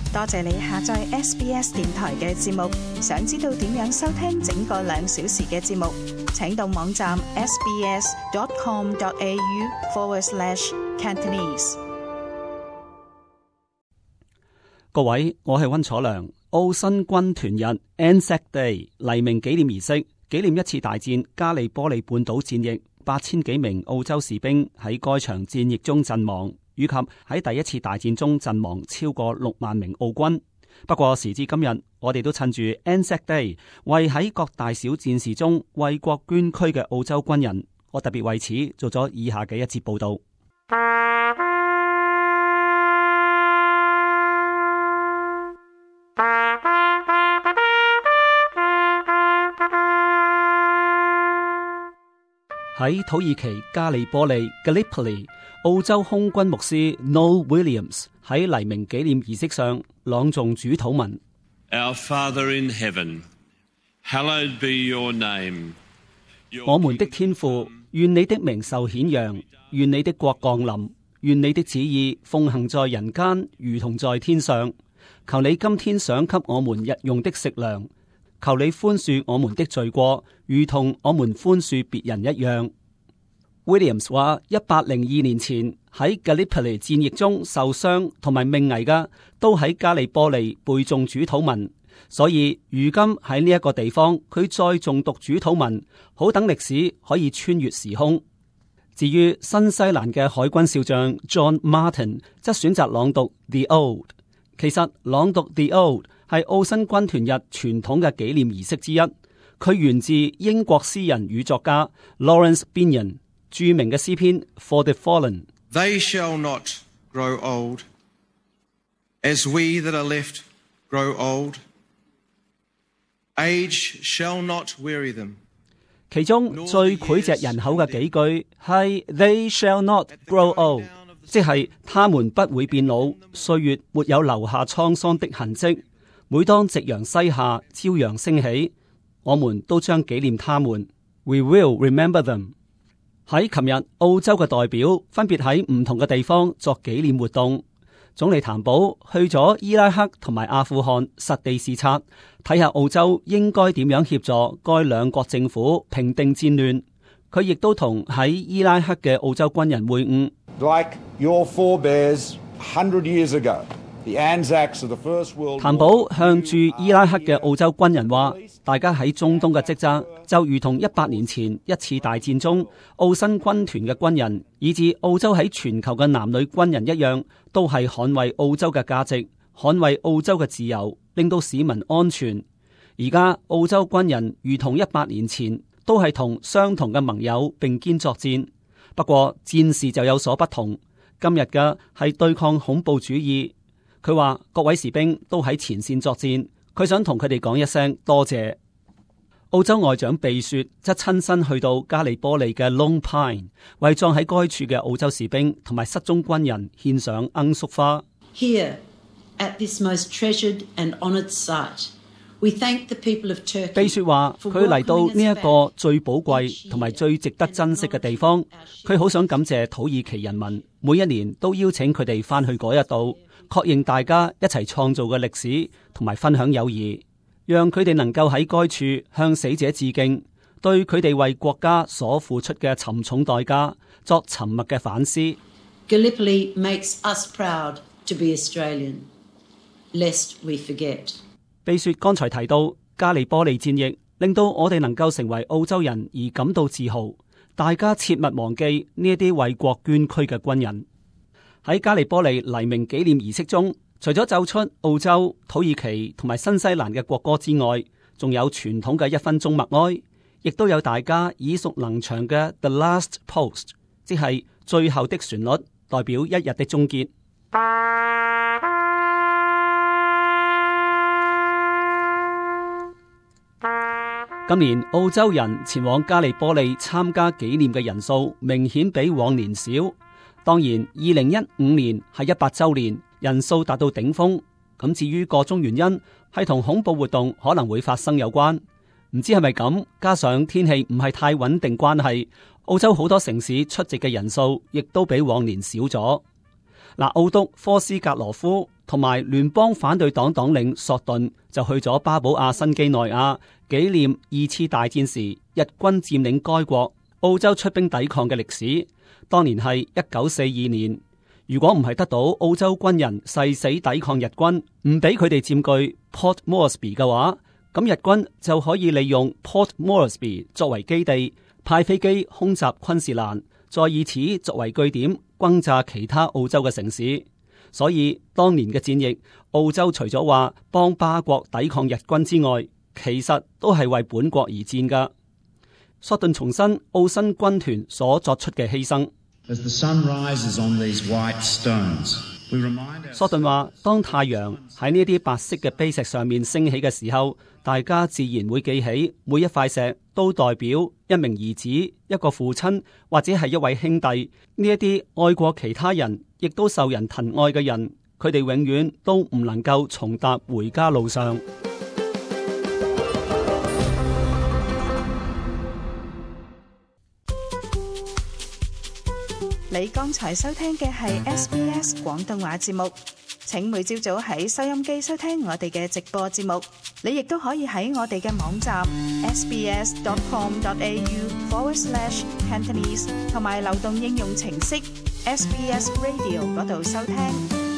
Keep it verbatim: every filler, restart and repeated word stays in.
多謝你下載 S B S 電台嘅節目。想知道點樣收聽整個兩小時嘅節目，請到網站 sbs.com.au forward slash Cantonese。 各位，我係溫楚良。澳新軍團日 Anzac Day 黎明紀念儀式，紀念一次大戰加利波利半島戰役，八千幾名澳洲士兵喺該場戰役中陣亡，以及喺第一次大戰中陣亡超過六萬名澳軍。不過時至今日，我哋都趁住 Anzac Day 為喺各大小戰事中為國捐軀嘅澳洲軍人，我特別為此做咗以下嘅一節報道。喺土耳其加利波利 Gallipoli， 澳洲空軍牧師 Noel Williams 喺黎明紀念儀式上朗誦主禱文。 Our Father in heaven, hallowed be your name. 我們的天父，願你的名受顯揚，願你的國降臨，願你的旨意奉行在人間，如同在天上。求你今天賞給我們日用的食糧。求你寬恕我們的罪過，如同我們寬恕別人一樣。Williams 話：一百零二年前喺 Gallipoli 戰役中受傷同埋命危嘅，都喺加利波利背誦主禱文。所以如今喺呢一個地方，佢再誦讀主禱文，好等歷史可以穿越時空。至於新西蘭嘅海軍少將 John Martin 則選擇朗讀 The Ode。其實朗讀 The Ode 係澳新軍團日傳統嘅紀念儀式之一，佢源自英國詩人與作家 Lawrence Binyon 著名嘅詩篇 For the Fallen。They shall not grow old, as we that are left grow old. Age shall not weary them。 其中最膾炙人口嘅幾句係 They shall not grow old， 即係他們不會變老，歲月沒有留下滄桑的痕跡。每當夕陽西下，朝陽升起，我們都將紀念他們。We will remember them。喺琴日，澳洲嘅代表分別喺唔同嘅地方作紀念活動。總理譚寶去咗伊拉克同埋阿富汗實地視察，睇下澳洲應該點樣協助該兩國政府平定戰亂。佢亦都同喺伊拉克嘅澳洲軍人會晤。 Like your forebears hundred years ago。 譚寶向駐伊拉克嘅澳洲軍人話：大家喺中東嘅職責就如同一百年前一次大戰中澳新軍團嘅軍人，以至澳洲喺全球嘅男女軍人一樣，都係捍衛澳洲嘅價值，捍衛澳洲嘅自由，令到市民安全。而家澳洲軍人如同一百年前，都係同相同嘅盟友並肩作戰。不過戰事就有所不同，今日嘅係對抗恐怖主義。佢話各位士兵都喺前線作戰，佢想同佢哋講一聲多謝。澳洲外長貝雪則親身去到加利波利嘅 Lone Pine， 為葬喺該處嘅澳洲士兵同埋失蹤軍人獻上罌粟花。 Here at this most treasured and honoured site, we thank the people of Turkey。 貝雪話佢嚟到呢一個最寶貴同埋最值得珍惜嘅地方，佢好想感謝土耳其人民，每一年都邀請佢哋翻去嗰一度。確認大家一齊創造嘅歷史同埋分享友誼，讓佢哋能夠喺該處向死者致敬，對佢哋為國家所付出嘅沉重代價作沉默嘅反思。 Gallipoli makes us proud to be Australian, lest we forget。 貝雪剛才提到加利波利戰役令到我哋能夠成為澳洲人而感到自豪，大家切勿忘記呢一啲為國捐軀嘅軍人。喺加利波利黎明紀念儀式中，除咗奏出澳洲、土耳其同埋新西蘭嘅國歌之外，仲有傳統嘅一分鐘默哀，亦都有大家耳熟能詳嘅 The Last Post， 即係最後的旋律，代表一日的終結。今年澳洲人前往加利波利參加紀念嘅人數明顯比往年少。當然，二零一五年係一百週年，人數達到頂峰。咁至於個中原因，係同恐怖活動可能會發生有關。唔知係咪咁？加上天氣唔係太穩定關係，澳洲好多城市出席嘅人數亦都比往年少咗。嗱，澳督科斯格羅夫同埋聯邦反對黨黨領索頓就去咗巴布亞新畿內亞紀念二次大戰時日軍佔領該國，澳洲出兵抵抗嘅歷史。當年係一九四二年，如果唔係得到澳洲軍人誓死抵抗日軍，唔俾佢哋佔據 Port Moresby 嘅話，咁日軍就可以利用 Port Moresby 作為基地，派飛機空襲昆士蘭，再以此作為據點轟炸其他澳洲嘅城市。所以當年嘅戰役，澳洲除咗話幫巴國抵抗日軍之外，其實都係為本國而戰噶。索頓重申澳新軍團所作出嘅犧牲。 As the sun rises on these white stones, we remind ourselves... 索頓話，當太陽喺呢啲白色嘅碑石上面升起嘅時候，大家自然會記起每一塊石都代表一名兒子、一個父親或者係一位兄弟。呢一啲愛過其他人，亦都受人疼愛嘅人，佢哋永遠都唔能夠重踏回家路上。 你剛才收聽嘅係 S B S 廣東話節目，請每朝早喺收音機收聽我哋嘅直播節目。你亦都可以喺我哋嘅網站 sbs.com.au forward slash Cantonese 同埋流動應用程式 S B S Radio 嗰度收聽。